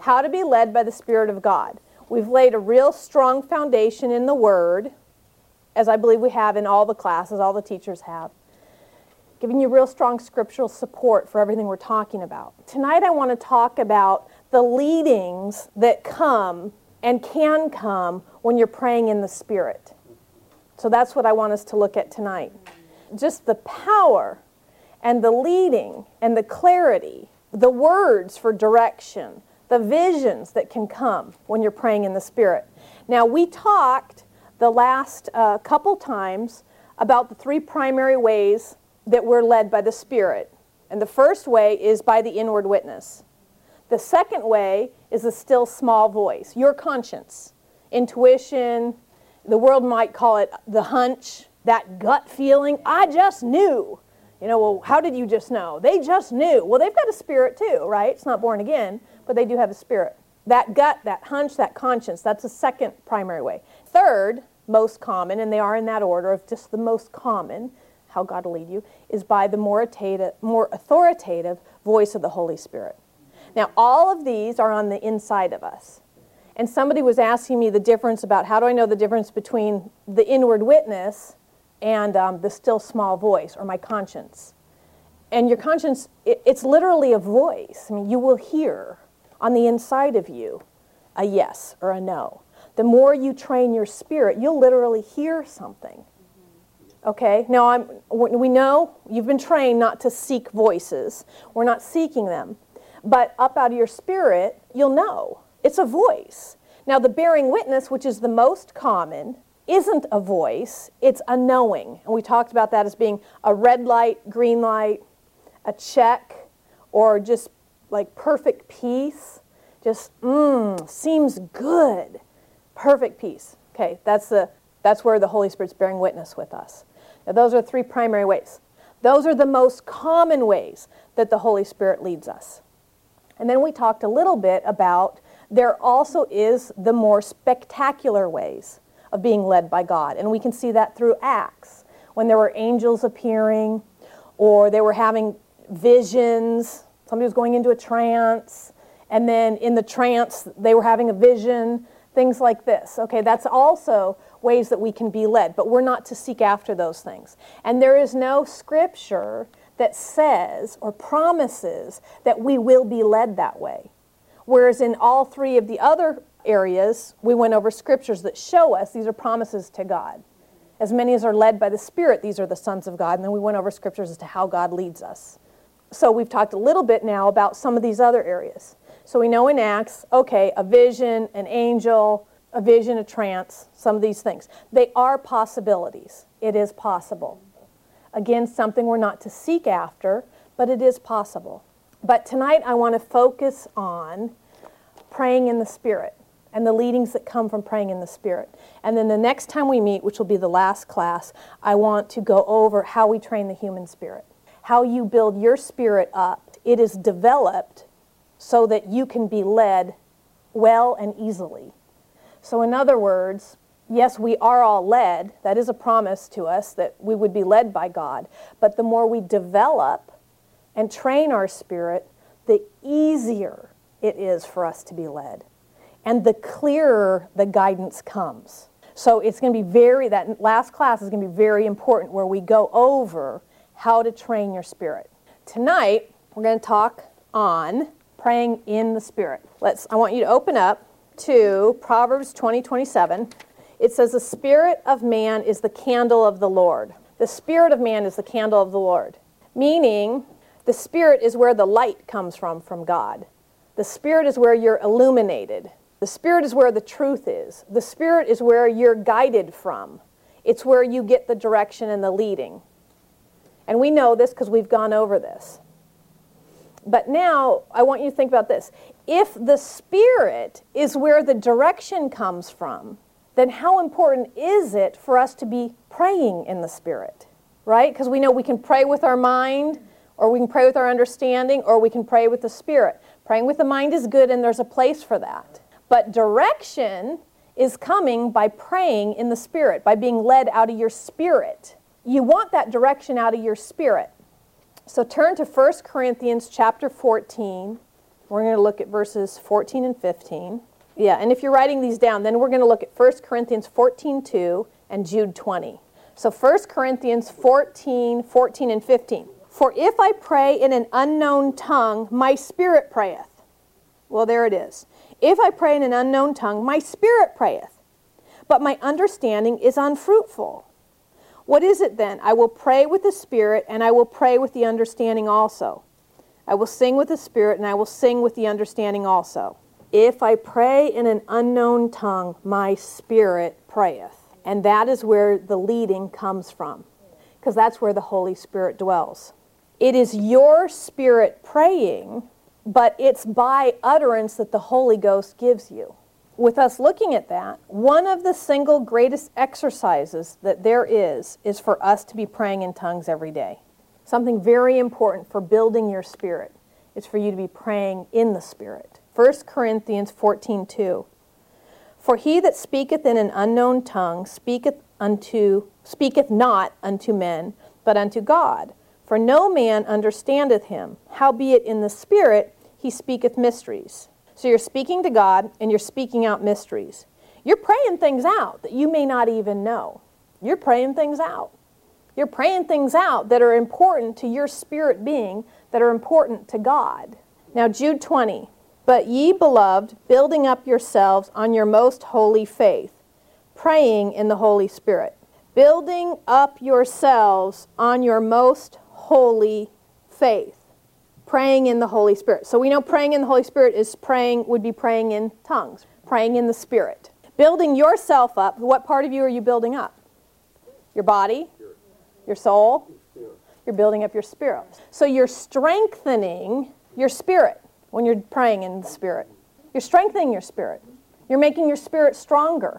how to be led by the Spirit of God. We've laid a real strong foundation in the Word, as I believe we have in all the classes, all the teachers have, giving you real strong scriptural support for everything we're talking about. Tonight I want to talk about the leadings that come and can come when you're praying in the Spirit. So that's what I want us to look at tonight. Just the power and the leading and the clarity, the words for direction, the visions that can come when you're praying in the Spirit. Now, we talked the last couple times about the three primary ways that we're led by the Spirit. And the first way is by the inward witness. The second way is the still small voice, your conscience, intuition. The world might call it the hunch, that gut feeling. I just knew. You know, well, how did you just know? They just knew. Well, they've got a spirit too, right? It's not born again, but they do have a spirit. That gut, that hunch, that conscience, that's the second primary way. Third, most common, and they are in that order of just the most common, how God will lead you, is by the more authoritative voice of the Holy Spirit. Now, all of these are on the inside of us. And somebody was asking me the difference about how do I know the difference between the inward witness and the still small voice, or my conscience. And your conscience, it's literally a voice. I mean, you will hear on the inside of you a yes or a no. The more you train your spirit, you'll literally hear something. Okay? Now, we know you've been trained not to seek voices. We're not seeking them. But up out of your spirit, you'll know. It's a voice. Now, the bearing witness, which is the most common, isn't a voice, it's a knowing. And we talked about that as being a red light, green light, a check, or just like perfect peace. Just, seems good. Perfect peace. Okay, that's where the Holy Spirit's bearing witness with us. Now, those are three primary ways. Those are the most common ways that the Holy Spirit leads us. And then we talked a little bit about there also is the more spectacular ways of being led by God. And we can see that through Acts, when there were angels appearing, or they were having visions. Somebody was going into a trance, and then in the trance they were having a vision, things like this. Okay, that's also ways that we can be led, but we're not to seek after those things. And there is no scripture that says or promises that we will be led that way. Whereas in all three of the other areas, we went over scriptures that show us these are promises to God. As many as are led by the Spirit, these are the sons of God. And then we went over scriptures as to how God leads us. So we've talked a little bit now about some of these other areas. So we know in Acts, okay, a vision, an angel, a vision, a trance, some of these things. They are possibilities. It is possible. Again, something we're not to seek after, but it is possible. But tonight I want to focus on praying in the Spirit and the leadings that come from praying in the Spirit. And then the next time we meet, which will be the last class, I want to go over how we train the human spirit, how you build your spirit up. It is developed so that you can be led well and easily. So in other words, yes, we are all led. That is a promise to us that we would be led by God. But the more we develop and train our spirit, the easier it is for us to be led. And the clearer the guidance comes. So it's going to be that last class is going to be very important where we go over how to train your spirit. Tonight, we're going to talk on praying in the Spirit. I want you to open up to Proverbs 20:27. It says, the spirit of man is the candle of the Lord. The spirit of man is the candle of the Lord. Meaning, the Spirit is where the light comes from God. The Spirit is where you're illuminated. The Spirit is where the truth is. The Spirit is where you're guided from. It's where you get the direction and the leading. And we know this because we've gone over this. But now, I want you to think about this. If the Spirit is where the direction comes from, then how important is it for us to be praying in the Spirit? Right? Because we know we can pray with our mind, or we can pray with our understanding, or we can pray with the Spirit. Praying with the mind is good, and there's a place for that. But direction is coming by praying in the Spirit, by being led out of your spirit. You want that direction out of your spirit. So turn to 1 Corinthians chapter 14, We're going to look at verses 14 and 15. Yeah, and if you're writing these down, then we're going to look at 1 Corinthians 14:2 and Jude 20. So 1 Corinthians 14 and 15. For if I pray in an unknown tongue, my spirit prayeth. Well, there it is. If I pray in an unknown tongue, my spirit prayeth, but my understanding is unfruitful. What is it then? I will pray with the spirit, and I will pray with the understanding also. I will sing with the spirit, and I will sing with the understanding also. If I pray in an unknown tongue, my spirit prayeth. And that is where the leading comes from, because that's where the Holy Spirit dwells. It is your spirit praying, but it's by utterance that the Holy Ghost gives you. With us looking at that, one of the single greatest exercises that there is for us to be praying in tongues every day. Something very important for building your spirit is for you to be praying in the Spirit. 1 Corinthians 14:2. For he that speaketh in an unknown tongue speaketh not unto men, but unto God. For no man understandeth him. Howbeit in the Spirit he speaketh mysteries. So you're speaking to God and you're speaking out mysteries. You're praying things out that you may not even know. You're praying things out. You're praying things out that are important to your spirit being, that are important to God. Now Jude 20. But ye, beloved, building up yourselves on your most holy faith, praying in the Holy Spirit. Building up yourselves on your most holy faith, praying in the Holy Spirit. So we know praying in the Holy Spirit would be praying in tongues, praying in the Spirit. Building yourself up. What part of you are you building up? Your body? Your soul? You're building up your spirit. So you're strengthening your spirit. When you're praying in the Spirit, you're strengthening your spirit. You're making your spirit stronger.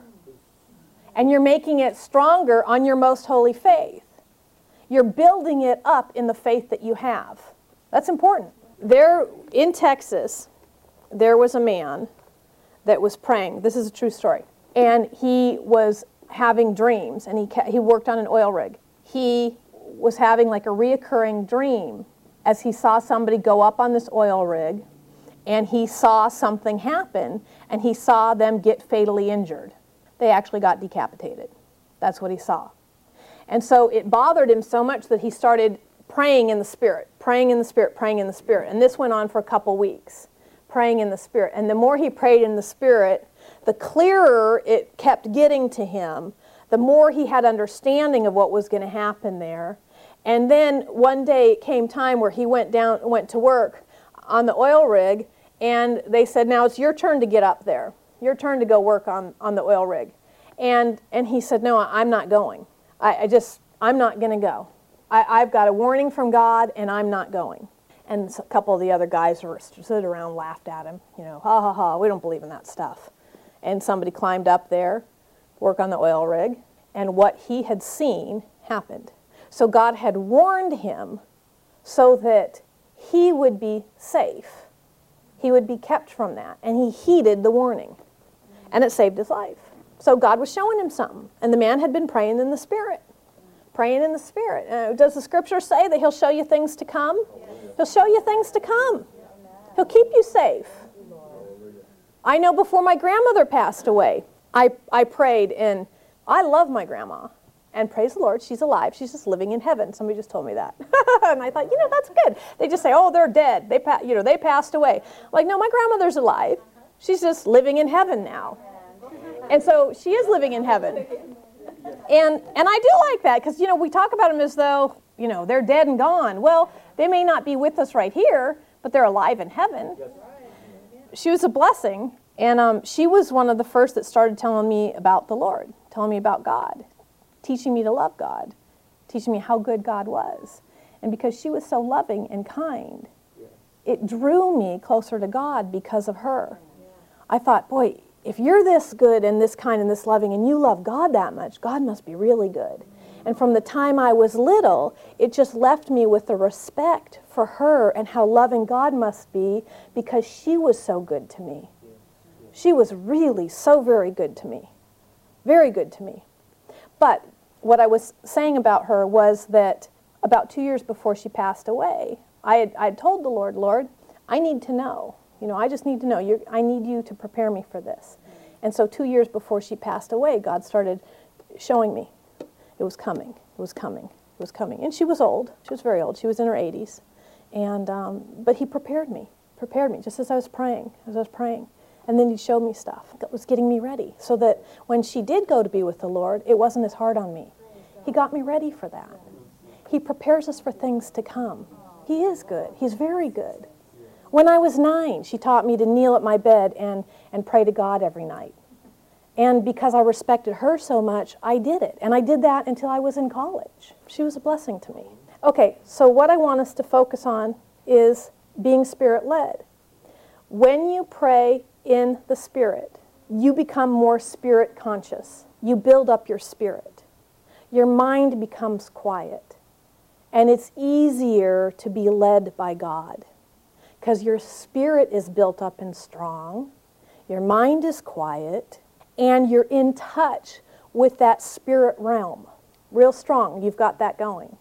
And you're making it stronger on your most holy faith. You're building it up in the faith that you have. That's important. There, in Texas, there was a man that was praying. This is a true story. And he was having dreams, and he worked on an oil rig. He was having like a reoccurring dream as he saw somebody go up on this oil rig, and he saw something happen, and he saw them get fatally injured. They actually got decapitated. That's what he saw. And so it bothered him so much that he started praying in the Spirit, praying in the Spirit, praying in the Spirit. And this went on for a couple weeks, praying in the Spirit. And the more he prayed in the Spirit, the clearer it kept getting to him, the more he had understanding of what was going to happen there. And then one day it came time where he went to work on the oil rig, and they said, now it's your turn to get up there. Your turn to go work on the oil rig. And he said, no, I'm not going. I'm not going to go. I've got a warning from God, and I'm not going. And a couple of the other guys stood around, laughed at him. Ha, ha, ha, we don't believe in that stuff. And somebody climbed up there, work on the oil rig, and what he had seen happened. So God had warned him so that he would be safe. He would be kept from that. And he heeded the warning. And it saved his life. So God was showing him something. And the man had been praying in the Spirit. Praying in the Spirit. Does the Scripture say that He'll show you things to come? He'll show you things to come. He'll keep you safe. I know before my grandmother passed away, I prayed, and I love my grandma. And praise the Lord, she's alive. She's just living in heaven. Somebody just told me that. And I thought, that's good. They just say, oh, they're dead. They passed away. Like, no, my grandmother's alive. She's just living in heaven now. And so she is living in heaven. And I do like that because, we talk about them as though, they're dead and gone. Well, they may not be with us right here, but they're alive in heaven. She was a blessing. And she was one of the first that started telling me about the Lord, telling me about God, teaching me to love God, teaching me how good God was. And because she was so loving and kind, it drew me closer to God because of her. I thought, boy, if you're this good and this kind and this loving and you love God that much, God must be really good. And from the time I was little, it just left me with the respect for her and how loving God must be because she was so good to me. She was really so very good to me. Very good to me. But what I was saying about her was that about 2 years before she passed away, I had told the Lord, I need to know. I just need to know. I need you to prepare me for this. And so 2 years before she passed away, God started showing me it was coming. It was coming. It was coming. And she was old. She was very old. She was in her 80s. And but he prepared me just as I was praying. And then he showed me stuff that was getting me ready so that when she did go to be with the Lord, it wasn't as hard on me. He got me ready for that. He prepares us for things to come. He is good. He's very good. When I was 9, she taught me to kneel at my bed and pray to God every night. And because I respected her so much, I did it. And I did that until I was in college. She was a blessing to me. Okay, so what I want us to focus on is being Spirit-led. When you pray in the Spirit, you become more Spirit conscious. You build up your spirit. Your mind becomes quiet. And it's easier to be led by God because your spirit is built up and strong. Your mind is quiet. And you're in touch with that spirit realm. Real strong. You've got that going.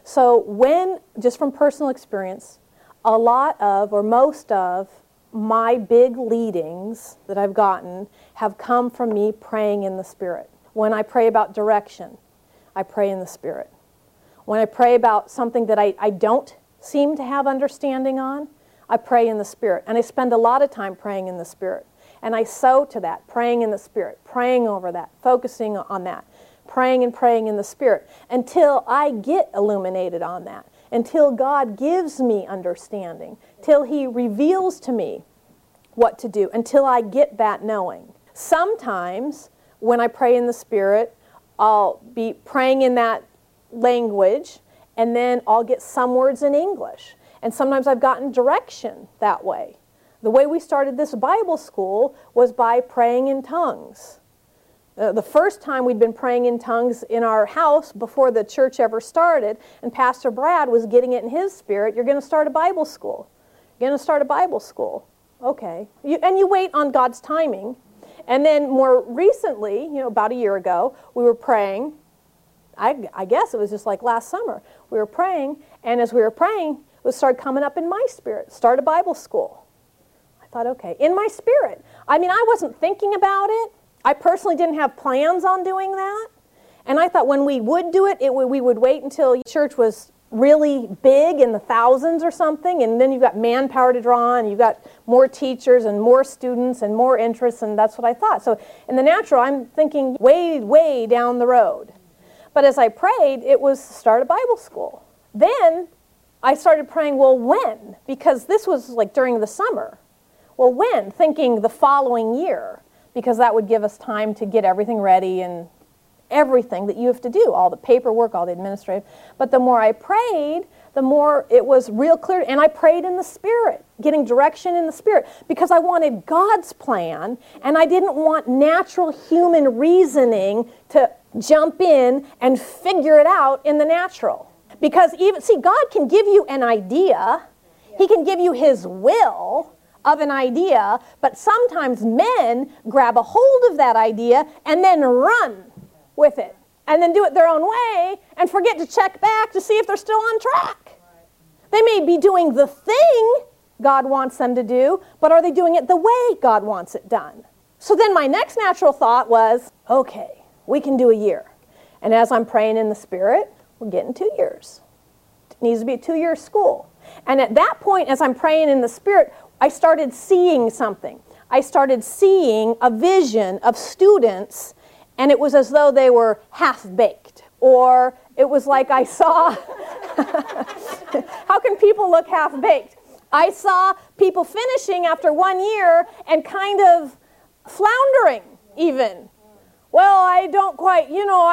So just from personal experience, a lot of, or most of, my big leadings that I've gotten have come from me praying in the Spirit. When I pray about direction, I pray in the Spirit. When I pray about something that I don't seem to have understanding on, I pray in the Spirit. And I spend a lot of time praying in the Spirit. And I sow to that, praying in the Spirit, praying over that, focusing on that, praying and praying in the Spirit until I get illuminated on that, until God gives me understanding, till He reveals to me what to do, until I get that knowing. Sometimes when I pray in the Spirit, I'll be praying in that language, and then I'll get some words in English. And sometimes I've gotten direction that way. The way we started this Bible school was by praying in tongues. The first time we'd been praying in tongues in our house before the church ever started, and Pastor Brad was getting it in his spirit, you're going to start a Bible school. You're going to start a Bible school. Okay. And you wait on God's timing. And then more recently, about a year ago, we were praying. I guess it was just like last summer. We were praying, and as we were praying, it started coming up in my spirit. Start a Bible school. I thought, okay, in my spirit. I wasn't thinking about it. I personally didn't have plans on doing that. And I thought when we would do it, we would wait until church was really big in the thousands or something, and then you've got manpower to draw on, you've got more teachers and more students and more interests, and that's what I thought. So in the natural, I'm thinking way, way down the road. But as I prayed, it was start a Bible school. Then I started praying, well, when? Because this was like during the summer. Well, when? Thinking the following year, because that would give us time to get everything ready and everything that you have to do, all the paperwork, all the administrative. But the more I prayed, the more it was real clear. And I prayed in the Spirit, getting direction in the Spirit, because I wanted God's plan, and I didn't want natural human reasoning to jump in and figure it out in the natural. Because God can give you an idea. He can give you His will of an idea, but sometimes men grab a hold of that idea and then run with it, and then do it their own way and forget to check back to see if they're still on track. They may be doing the thing God wants them to do, but are they doing it the way God wants it done? So then my next natural thought was, okay, we can do a year. And as I'm praying in the Spirit, we're getting 2 years. It needs to be a 2-year school. And at that point, as I'm praying in the Spirit, I started seeing something. I started seeing a vision of students, and it was as though they were half-baked. Or it was like I saw, how can people look half-baked? I saw people finishing after 1 year and kind of floundering even. Well, I don't quite,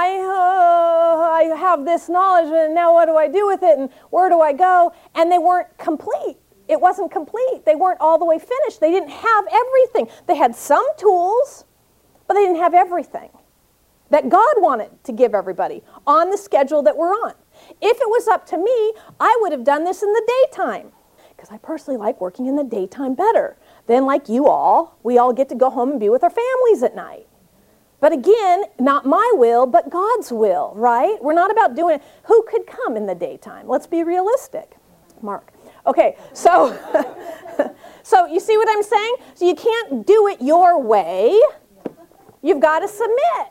I have this knowledge, and now what do I do with it, and where do I go? And they weren't complete. It wasn't complete. They weren't all the way finished. They didn't have everything. They had some tools, but they didn't have everything that God wanted to give everybody on the schedule that we're on. If it was up to me, I would have done this in the daytime, because I personally like working in the daytime better. Then, like you all, we all get to go home and be with our families at night. But again, not my will, but God's will, right? We're not about doing it. Who could come in the daytime? Let's be realistic. Mark. Okay, so So you see what I'm saying? So you can't do it your way. You've got to submit.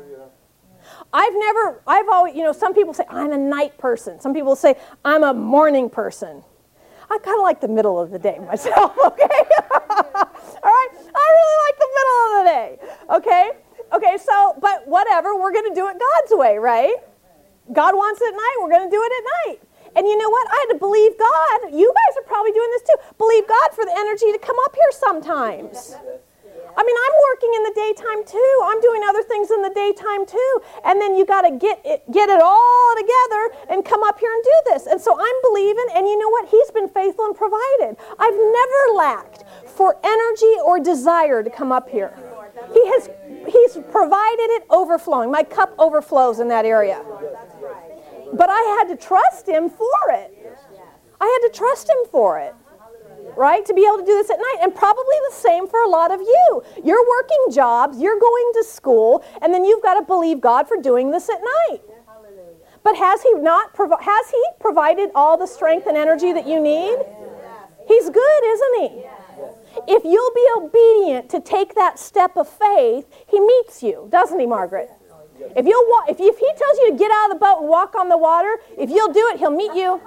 I've always, some people say, I'm a night person. Some people say, I'm a morning person. I kind of like the middle of the day myself, okay? All right? I really like the middle of the day, okay? Okay, so, but whatever, we're going to do it God's way, right? God wants it at night, we're going to do it at night. And you know what? I had to believe God. You guys are probably doing this too. Believe God for the energy to come up here sometimes. I mean, I'm working in the daytime too. I'm doing other things in the daytime too. And then you got to get it all together and come up here and do this. And so I'm believing, and you know what? He's been faithful and provided. I've never lacked for energy or desire to come up here. He's provided it overflowing. My cup overflows in that area. But I had to trust Him for it. I had to trust Him for it. Right? To be able to do this at night. And probably the same for a lot of you. You're working jobs, you're going to school, and then you've got to believe God for doing this at night. But has He provided all the strength and energy that you need? He's good, isn't He? If you'll be obedient to take that step of faith, He meets you, doesn't He, Margaret? If He tells you to get out of the boat and walk on the water, if you'll do it, He'll meet you.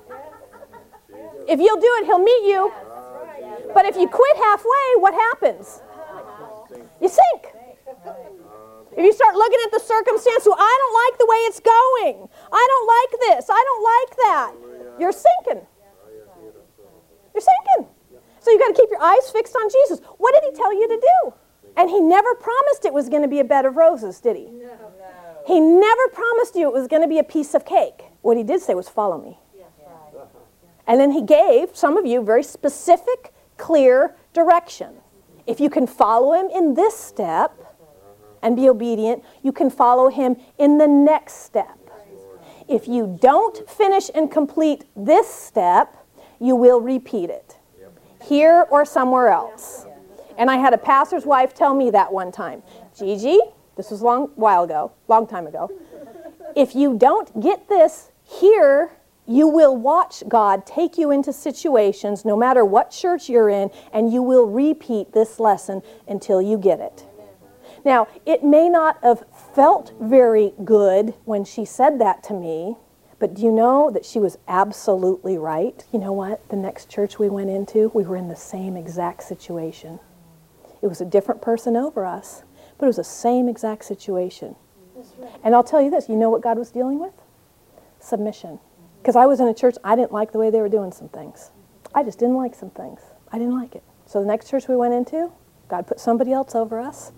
If you'll do it, He'll meet you. But if you quit halfway, what happens? You sink. If you start looking at the circumstance, well, I don't like the way it's going. I don't like this. I don't like that. You're sinking. You're sinking. So you've got to keep your eyes fixed on Jesus. What did He tell you to do? And He never promised it was going to be a bed of roses, did He? No. He never promised you it was going to be a piece of cake. What He did say was, follow me. And then He gave some of you very specific, clear direction. If you can follow Him in this step and be obedient, you can follow Him in the next step. If you don't finish and complete this step, you will repeat it, here or somewhere else. And I had a pastor's wife tell me that one time. Gigi, this was long time ago. If you don't get this here, you will watch God take you into situations, no matter what church you're in, and you will repeat this lesson until you get it. Now, it may not have felt very good when she said that to me, but do you know that she was absolutely right? You know what? The next church we went into, we were in the same exact situation. It was a different person over us, but it was the same exact situation. And I'll tell you this, you know what God was dealing with? Submission. Because I was in a church, I didn't like the way they were doing some things. I just didn't like some things. I didn't like it. So the next church we went into, God put somebody else over us.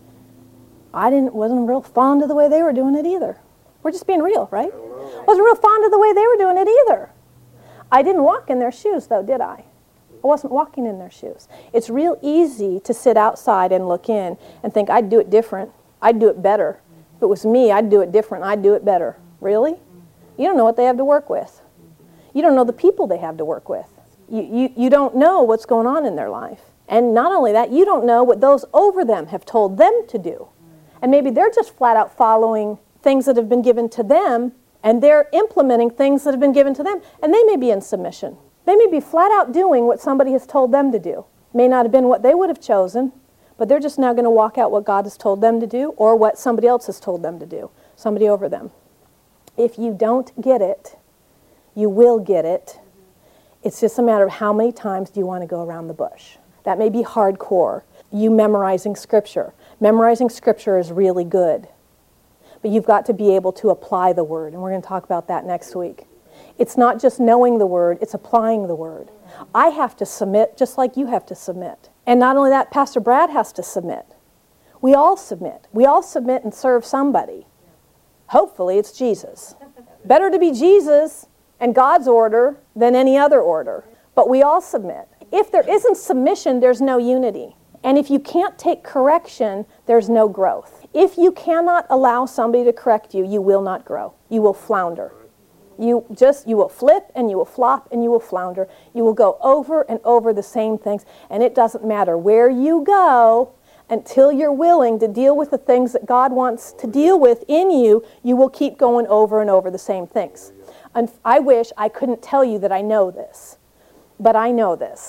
Wasn't real fond of the way they were doing it either. We're just being real, right? Wasn't real fond of the way they were doing it either. I didn't walk in their shoes, though, did I? I wasn't walking in their shoes. It's real easy to sit outside and look in and think, I'd do it different. I'd do it better. If it was me, I'd do it different. I'd do it better. Really? You don't know what they have to work with. You don't know the people they have to work with. You don't know what's going on in their life. And not only that, you don't know what those over them have told them to do. And maybe they're just flat out following things that have been given to them, and they're implementing things that have been given to them, and they may be in submission. They may be flat out doing what somebody has told them to do. May not have been what they would have chosen, but they're just now going to walk out what God has told them to do or what somebody else has told them to do, somebody over them. If you don't get it, you will get it. It's just a matter of how many times do you want to go around the bush. That may be hardcore. You memorizing Scripture. Memorizing Scripture is really good. But you've got to be able to apply the Word, and we're going to talk about that next week. It's not just knowing the Word, it's applying the Word. I have to submit just like you have to submit. And not only that, Pastor Brad has to submit. We all submit. We all submit and serve somebody. Hopefully it's Jesus. Better to be Jesus and God's order than any other order. But we all submit. If there isn't submission, there's no unity. And if you can't take correction, there's no growth. If you cannot allow somebody to correct you, you will not grow. You will flounder. You will flip and you will flop and you will flounder. You will go over and over the same things. And it doesn't matter where you go, until you're willing to deal with the things that God wants to deal with in you, you will keep going over and over the same things. And I wish I couldn't tell you that I know this, but I know this.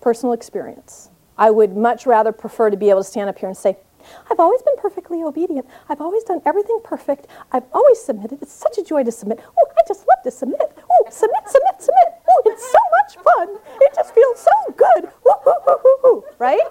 Personal experience. I would much rather prefer to be able to stand up here and say, I've always been perfectly obedient. I've always done everything perfect. I've always submitted. It's such a joy to submit. Oh, I just love to submit. Oh, submit, submit, submit. Oh, it's so much fun. It just feels so good. Woo, woo, woo, woo, woo. Right?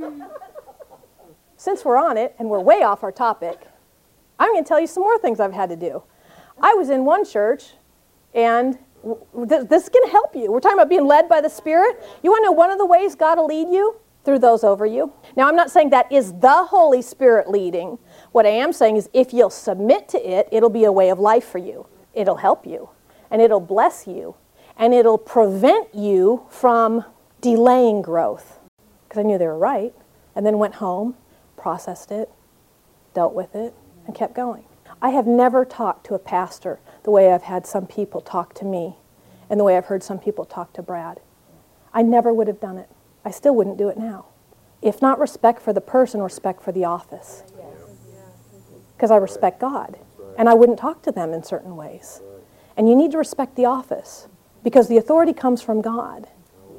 Since we're on it, and we're way off our topic, I'm going to tell you some more things I've had to do. I was in one church, and this is going to help you. We're talking about being led by the Spirit. You want to know one of the ways God will lead you? Through those over you. Now, I'm not saying that is the Holy Spirit leading. What I am saying is if you'll submit to it, it'll be a way of life for you. It'll help you, and it'll bless you, and it'll prevent you from delaying growth. Because I knew they were right, and then went home, processed it, dealt with it, and kept going. I have never talked to a pastor the way I've had some people talk to me and the way I've heard some people talk to Brad. I never would have done it. I still wouldn't do it now. If not respect for the person, respect for the office. Because I respect God. And I wouldn't talk to them in certain ways. And you need to respect the office. Because the authority comes from God.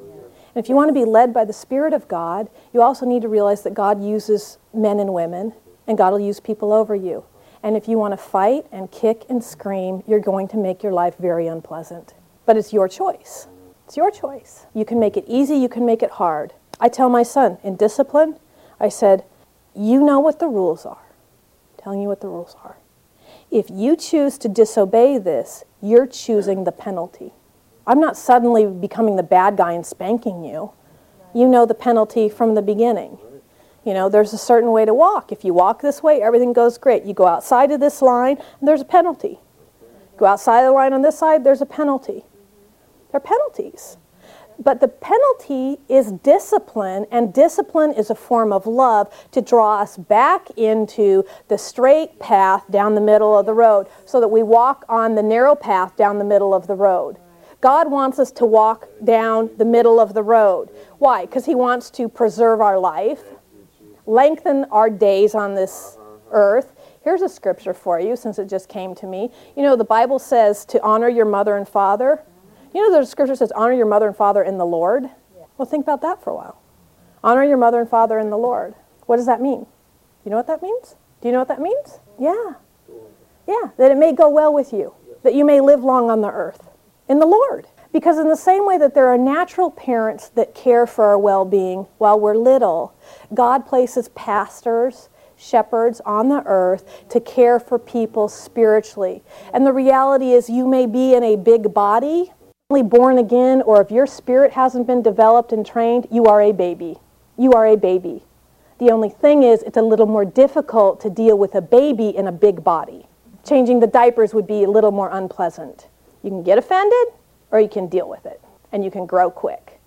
And if you want to be led by the Spirit of God, you also need to realize that God uses men and women. And God will use people over you. And if you want to fight and kick and scream, you're going to make your life very unpleasant. But it's your choice. It's your choice. You can make it easy, you can make it hard. I tell my son, in discipline, I said, you know what the rules are. I'm telling you what the rules are. If you choose to disobey this, you're choosing the penalty. I'm not suddenly becoming the bad guy and spanking you. You know the penalty from the beginning. You know, there's a certain way to walk. If you walk this way, everything goes great. You go outside of this line, and there's a penalty. Go outside of the line on this side, there's a penalty. There are penalties. But the penalty is discipline, and discipline is a form of love to draw us back into the straight path down the middle of the road so that we walk on the narrow path down the middle of the road. God wants us to walk down the middle of the road. Why? Because He wants to preserve our life, lengthen our days on this earth. Here's a scripture for you, since it just came to me. You know, the Bible says to honor your mother and father. You know the scripture says, honor your mother and father in the Lord? Yeah. Well, think about that for a while. Honor your mother and father in the Lord. What does that mean? You know what that means? Do you know what that means? Yeah. Yeah, that it may go well with you, that you may live long on the earth in the Lord. Because in the same way that there are natural parents that care for our well-being while we're little, God places pastors, shepherds on the earth to care for people spiritually. And the reality is you may be in a big body, born again, or if your spirit hasn't been developed and trained, you are a baby. You are a baby. The only thing is it's a little more difficult to deal with a baby in a big body. Changing the diapers would be a little more unpleasant. You can get offended or you can deal with it, and you can grow quick.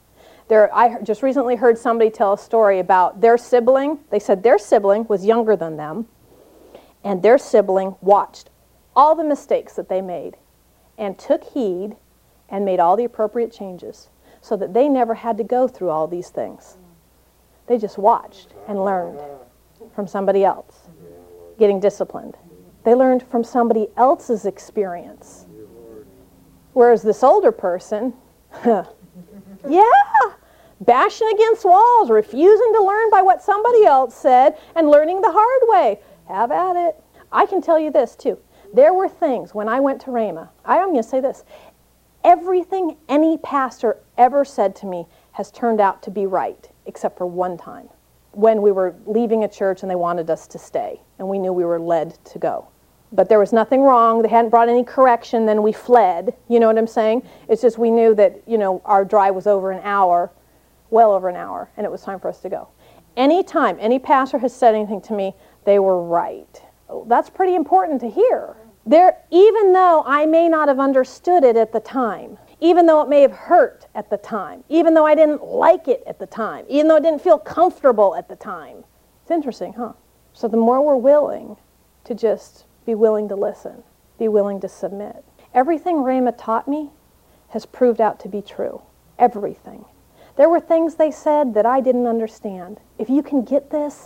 I just recently heard somebody tell a story about their sibling. They said their sibling was younger than them, and their sibling watched all the mistakes that they made and took heed and made all the appropriate changes so that they never had to go through all these things. They just watched and learned from somebody else, getting disciplined. They learned from somebody else's experience. Whereas this older person, bashing against walls, refusing to learn by what somebody else said, and learning the hard way. Have at it. I can tell you this, too. There were things, when I went to Rhema, I'm going to say this, everything any pastor ever said to me has turned out to be right, except for one time, when we were leaving a church and they wanted us to stay, and we knew we were led to go. But there was nothing wrong. They hadn't brought any correction. Then we fled. You know what I'm saying? It's just we knew that, our drive was over an hour, well over an hour, and it was time for us to go. Anytime any pastor has said anything to me, they were right. That's pretty important to hear. Even though I may not have understood it at the time, even though it may have hurt at the time, even though I didn't like it at the time, even though it didn't feel comfortable at the time. It's interesting, huh? So the more we're willing to just be willing to listen, be willing to submit. Everything Rhema taught me has proved out to be true. Everything. There were things they said that I didn't understand. If you can get this,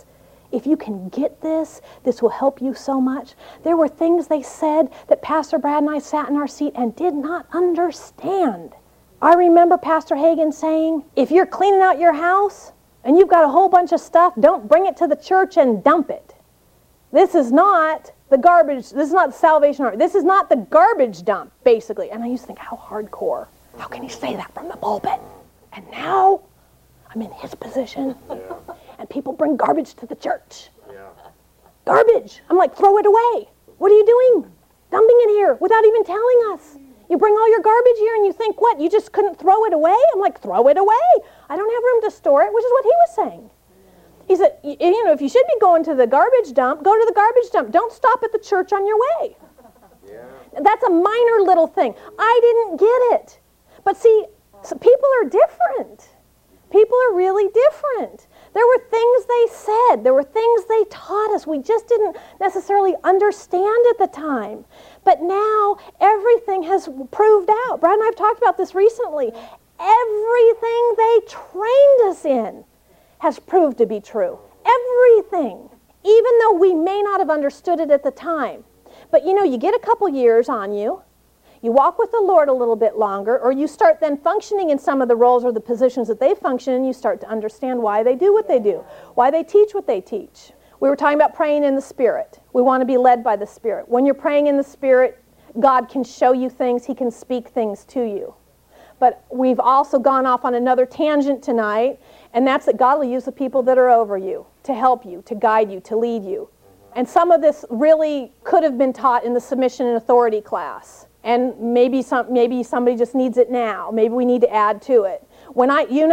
this will help you so much. There were things they said that Pastor Brad and I sat in our seat and did not understand. I remember Pastor Hagen saying, if you're cleaning out your house and you've got a whole bunch of stuff, don't bring it to the church and dump it. This is not the garbage, this is not the Salvation Army. This is not the garbage dump, basically. And I used to think, how hardcore. How can he say that from the pulpit? And now I'm in his position. Yeah. And people bring garbage to the church. Yeah. Garbage. I'm like, throw it away. What are you doing? Dumping it here without even telling us. You bring all your garbage here and you think, what? You just couldn't throw it away? I'm like, throw it away. I don't have room to store it, which is what he was saying. He said, if you should be going to the garbage dump, go to the garbage dump. Don't stop at the church on your way. Yeah. That's a minor little thing. I didn't get it. But see, so people are different. People are really different. There were things they said. There were things they taught us. We just didn't necessarily understand at the time. But now everything has proved out. Brad and I have talked about this recently. Everything they trained us in has proved to be true. Everything. Even though we may not have understood it at the time. But you get a couple years on you. You walk with the Lord a little bit longer, or you start then functioning in some of the roles or the positions that they function in, you start to understand why they do what they do, why they teach what they teach. We were talking about praying in the Spirit. We want to be led by the Spirit. When you're praying in the Spirit, God can show you things. He can speak things to you. But we've also gone off on another tangent tonight, and that's that God will use the people that are over you to help you, to guide you, to lead you. And some of this really could have been taught in the submission and authority class. And maybe somebody just needs it now. Maybe we need to add to it. When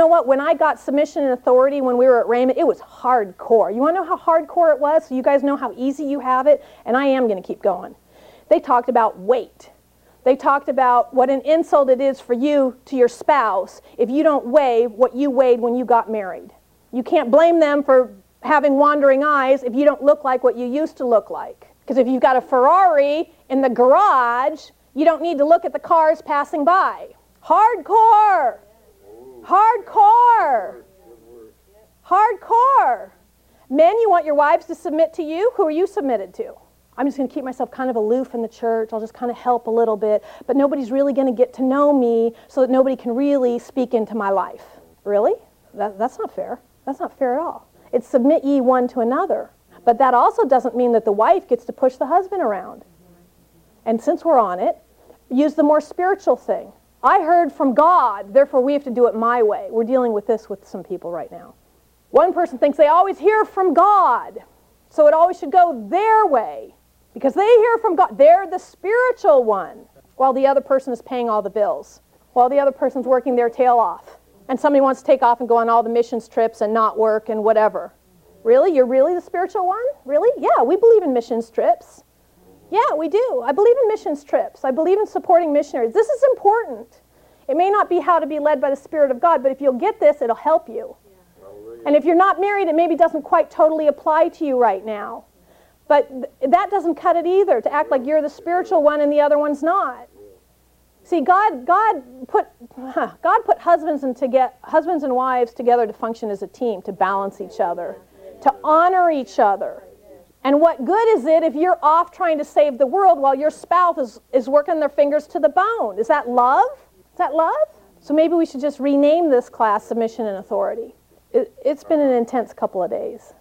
I got submission and authority when we were at Raymond, it was hardcore. You want to know how hardcore it was? So you guys know how easy you have it? And I am going to keep going. They talked about weight. They talked about what an insult it is for you to your spouse if you don't weigh what you weighed when you got married. You can't blame them for having wandering eyes if you don't look like what you used to look like. Because if you've got a Ferrari in the garage, you don't need to look at the cars passing by. Hardcore. Hardcore. Hardcore. Men, you want your wives to submit to you? Who are you submitted to? I'm just going to keep myself kind of aloof in the church. I'll just kind of help a little bit. But nobody's really going to get to know me so that nobody can really speak into my life. Really? That's not fair. That's not fair at all. It's submit ye one to another. But that also doesn't mean that the wife gets to push the husband around. And since we're on it, use the more spiritual thing. I heard from God, therefore we have to do it my way. We're dealing with this with some people right now. One person thinks they always hear from God, so it always should go their way. Because they hear from God. They're the spiritual one, while the other person is paying all the bills, while the other person's working their tail off. And somebody wants to take off and go on all the missions trips and not work and whatever. Really? You're really the spiritual one? Really? Yeah, we believe in missions trips. Yeah, we do. I believe in missions trips. I believe in supporting missionaries. This is important. It may not be how to be led by the Spirit of God, but if you'll get this, it'll help you. Yeah. And if you're not married, it maybe doesn't quite totally apply to you right now. But that doesn't cut it either, to act like you're the spiritual one and the other one's not. See, God put husbands and wives together to function as a team, to balance each other, to honor each other. And what good is it if you're off trying to save the world while your spouse is working their fingers to the bone? Is that love? Is that love? So maybe we should just rename this class Submission and Authority. It's been an intense couple of days.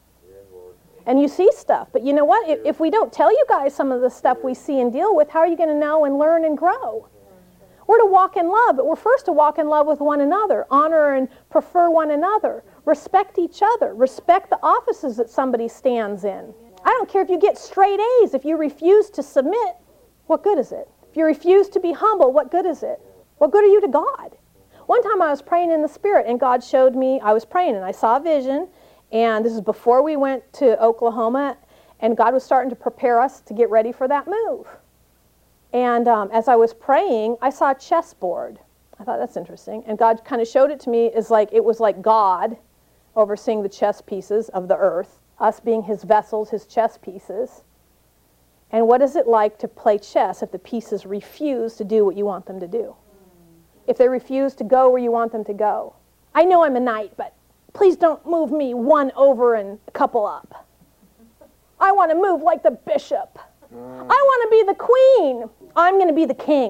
And you see stuff. But you know what? If we don't tell you guys some of the stuff we see and deal with, how are you going to know and learn and grow? We're to walk in love, but we're first to walk in love with one another, honor and prefer one another, respect each other, respect the offices that somebody stands in. I don't care if you get straight A's. If you refuse to submit, what good is it? If you refuse to be humble, what good is it? What good are you to God? One time I was praying in the Spirit, and God showed me, I was praying, and I saw a vision, and this is before we went to Oklahoma, and God was starting to prepare us to get ready for that move. And as I was praying, I saw a chessboard. I thought, that's interesting. And God kind of showed it to me as like, it was like God overseeing the chess pieces of the earth, us being his vessels, his chess pieces. And what is it like to play chess if the pieces refuse to do what you want them to do? If they refuse to go where you want them to go? I know I'm a knight, but please don't move me one over and a couple up. I want to move like the bishop. I want to be the queen. I'm going to be the king.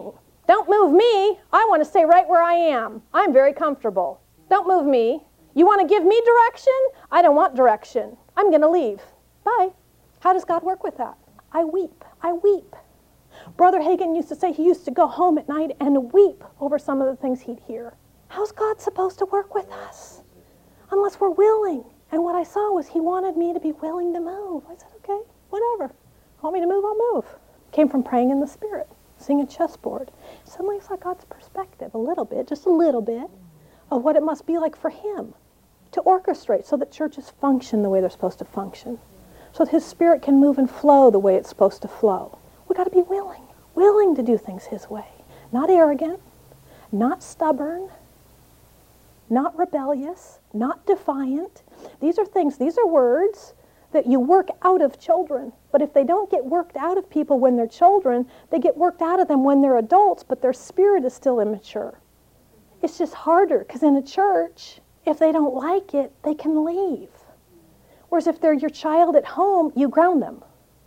Don't move me. I want to stay right where I am. I'm very comfortable. Don't move me. You want to give me direction? I don't want direction. I'm going to leave. Bye. How does God work with that? I weep. I weep. Brother Hagin used to say he used to go home at night and weep over some of the things he'd hear. How's God supposed to work with us? Unless we're willing. And what I saw was he wanted me to be willing to move. I said, okay, whatever. Want me to move, I'll move. Came from praying in the Spirit, singing chessboard. Suddenly I saw God's perspective a little bit, just a little bit, of what it must be like for him to orchestrate so that churches function the way they're supposed to function, so that his Spirit can move and flow the way it's supposed to flow. We've got to be willing to do things his way. Not arrogant, not stubborn, not rebellious, not defiant. These are words that you work out of children. But if they don't get worked out of people when they're children, they get worked out of them when they're adults, but their spirit is still immature. It's just harder, because in a church, if they don't like it, they can leave. Whereas if they're your child at home, you ground them.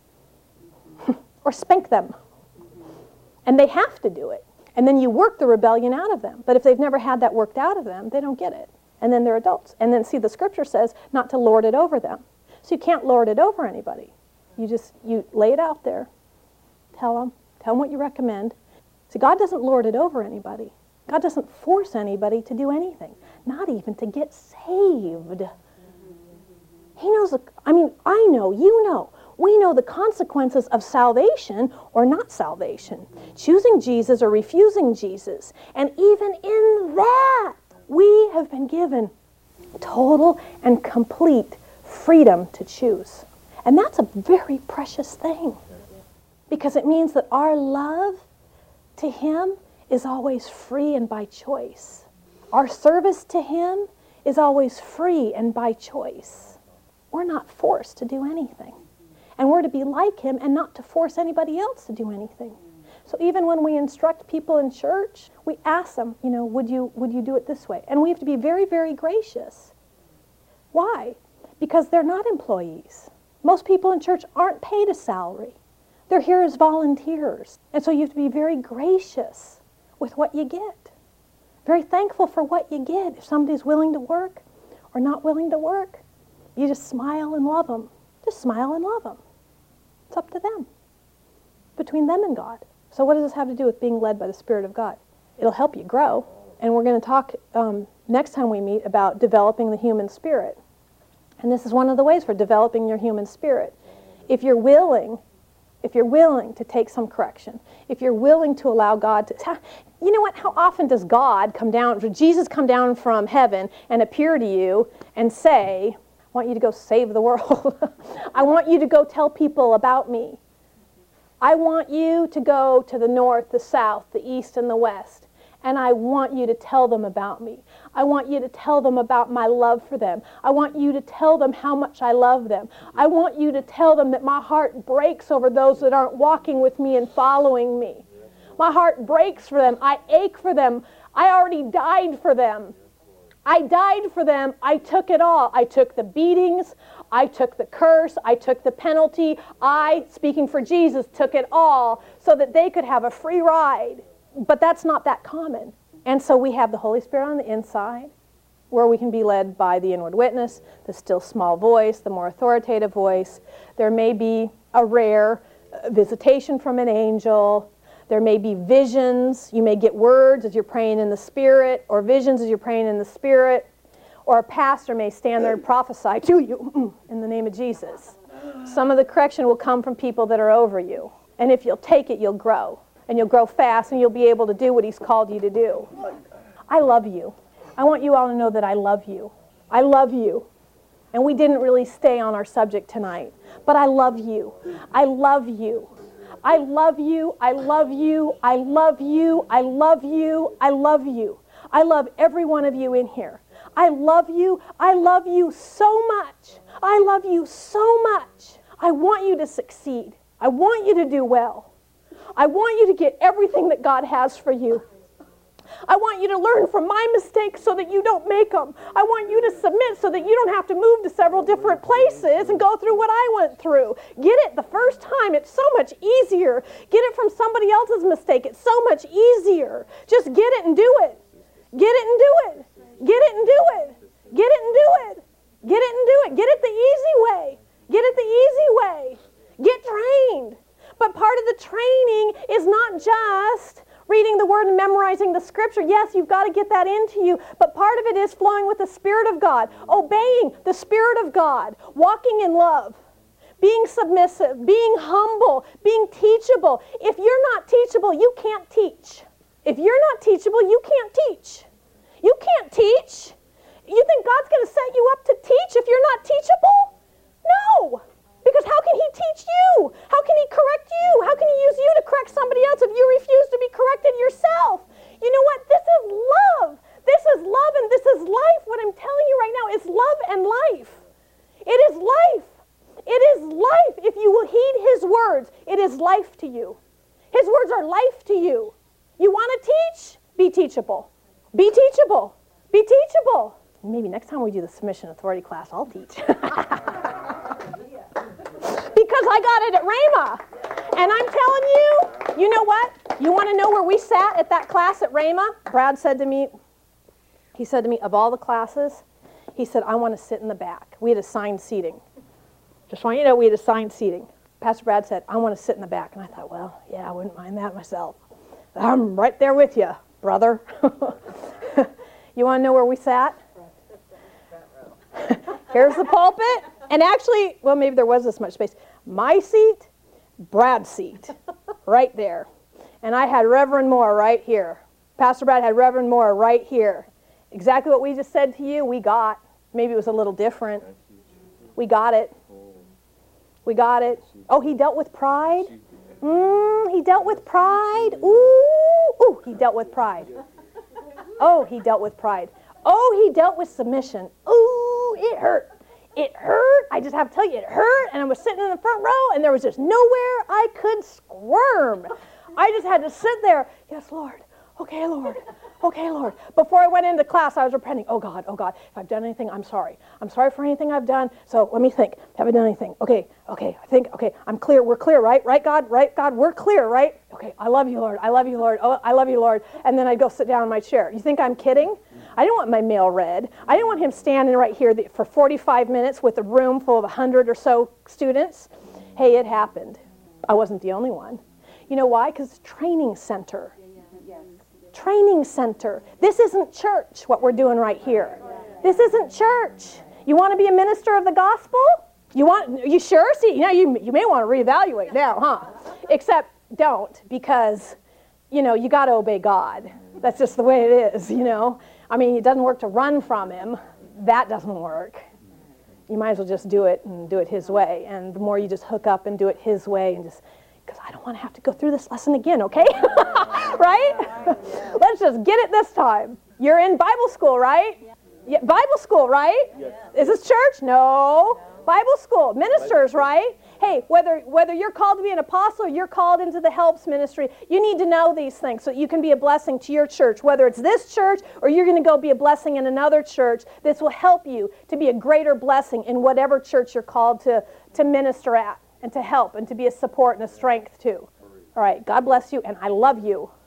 Or spank them. And they have to do it. And then you work the rebellion out of them. But if they've never had that worked out of them, they don't get it. And then they're adults. And then, see, the scripture says not to lord it over them. So you can't lord it over anybody. You lay it out there. Tell them what you recommend. See, God doesn't lord it over anybody. God doesn't force anybody to do anything. Not even to get saved. He knows, I know, you know. We know the consequences of salvation or not salvation. Choosing Jesus or refusing Jesus. And even in that, we have been given total and complete freedom to choose. And that's a very precious thing. Because it means that our love to him is always free and by choice. Our service to him is always free and by choice. We're not forced to do anything. And we're to be like him and not to force anybody else to do anything. So even when we instruct people in church, we ask them, would you do it this way? And we have to be very, very gracious. Why? Because they're not employees. Most people in church aren't paid a salary. They're here as volunteers. And so you have to be very gracious with what you get. Very thankful for what you get. If somebody's willing to work or not willing to work, you just smile and love them. Just smile and love them. It's up to them. Between them and God. So what does this have to do with being led by the Spirit of God? It'll help you grow. And we're going to talk next time we meet about developing the human spirit. And this is one of the ways for developing your human spirit. If you're willing to take some correction, if you're willing to allow God to... You know what? How often does Jesus come down from heaven and appear to you and say, I want you to go save the world. I want you to go tell people about me. I want you to go to the north, the south, the east, and the west. And I want you to tell them about me. I want you to tell them about my love for them. I want you to tell them how much I love them. I want you to tell them that my heart breaks over those that aren't walking with me and following me. My heart breaks for them. I ache for them. I already died for them. I died for them. I took it all. I took the beatings. I took the curse. I took the penalty. I, speaking for Jesus, took it all so that they could have a free ride. But that's not that common. And so we have the Holy Spirit on the inside, where we can be led by the inward witness, the still small voice, the more authoritative voice. There may be a rare visitation from an angel. There may be visions. You may get words as you're praying in the Spirit, or visions as you're praying in the Spirit. Or a pastor may stand there and prophesy to you in the name of Jesus. Some of the correction will come from people that are over you. And if you'll take it, you'll grow. And you'll grow fast, and you'll be able to do what he's called you to do. I love you. I want you all to know that I love you. I love you. And we didn't really stay on our subject tonight. But I love you. I love you. I love you, I love you, I love you, I love you, I love you. I love every one of you in here. I love you so much. I love you so much. I want you to succeed. I want you to do well. I want you to get everything that God has for you. I want you to learn from my mistakes so that you don't make them. I want you to submit so that you don't have to move to several different places and go through what I went through. Get it the first time. It's so much easier. Get it from somebody else's mistake. It's so much easier. Just get it and do it. Get it and do it. Get it and do it. Get it and do it. Get it and do it. Get it the easy way. Get it the easy way. Get trained. But part of the training is not just reading the Word and memorizing the Scripture. Yes, you've got to get that into you. But part of it is flowing with the Spirit of God, obeying the Spirit of God, walking in love, being submissive, being humble, being teachable. If you're not teachable, you can't teach. If you're not teachable, you can't teach. You can't teach. You think God's going to set you up to teach if you're not teachable? No. Because how can He teach you? How can He correct you? How can He use you to correct somebody else if you refuse to be corrected yourself? You know what? This is love. This is love and this is life. What I'm telling you right now is love and life. It is life. It is life. If you will heed His words, it is life to you. His words are life to you. You want to teach? Be teachable. Be teachable. Be teachable. Maybe next time we do the submission authority class, I'll teach. Because I got it at Rhema. And I'm telling you, you know what? You want to know where we sat at that class at Rhema? Brad said to me, of all the classes, he said, I want to sit in the back. We had assigned seating. Just want you to know we had assigned seating. Pastor Brad said, I want to sit in the back. And I thought, well, yeah, I wouldn't mind that myself. I'm right there with you, brother. You want to know where we sat? Here's the pulpit. And actually, well, maybe there was this much space. My seat, Brad's seat, right there. And I had Reverend Moore right here. Pastor Brad had Reverend Moore right here. Exactly what we just said to you, we got. Maybe it was a little different. We got it. We got it. Oh, he dealt with pride? He dealt with pride. Ooh, he dealt with pride. Oh, he dealt with pride. Oh, he dealt with submission. Ooh, it hurt. It hurt. I just have to tell you, it hurt. And I was sitting in the front row, and there was just nowhere I could squirm. I just had to sit there. Yes, Lord. Okay, Lord. Okay, Lord. Before I went into class, I was repenting. Oh, God. If I've done anything, I'm sorry. I'm sorry for anything I've done. So let me think. Have I done anything? Okay. I'm clear. We're clear, right? Right, God? Right, God? We're clear, right? Okay, I love you, Lord. I love you, Lord. Oh, I love you, Lord. And then I'd go sit down in my chair. You think I'm kidding? I didn't want my mail read. I didn't want him standing right here for 45 minutes with a room full of 100 or so students. Hey, it happened. I wasn't the only one. You know why? Because it's a training center. Training center. This isn't church, what we're doing right here. This isn't church. You want to be a minister of the gospel? You sure? See, you may want to reevaluate now, huh? Except don't, because, you got to obey God. That's just the way it is, I mean, it doesn't work to run from Him. That doesn't work. You might as well just do it and do it His way. And the more you just hook up and do it His way and just, because I don't want to have to go through this lesson again, okay? Right? Let's just get it this time. You're in Bible school, right? Yeah, Bible school, right? Yes. Is this church? No. Bible school. Ministers, right? Hey, whether you're called to be an apostle or you're called into the helps ministry, you need to know these things so you can be a blessing to your church. Whether it's this church or you're going to go be a blessing in another church, this will help you to be a greater blessing in whatever church you're called to minister at and to help and to be a support and a strength to. All right, God bless you, and I love you.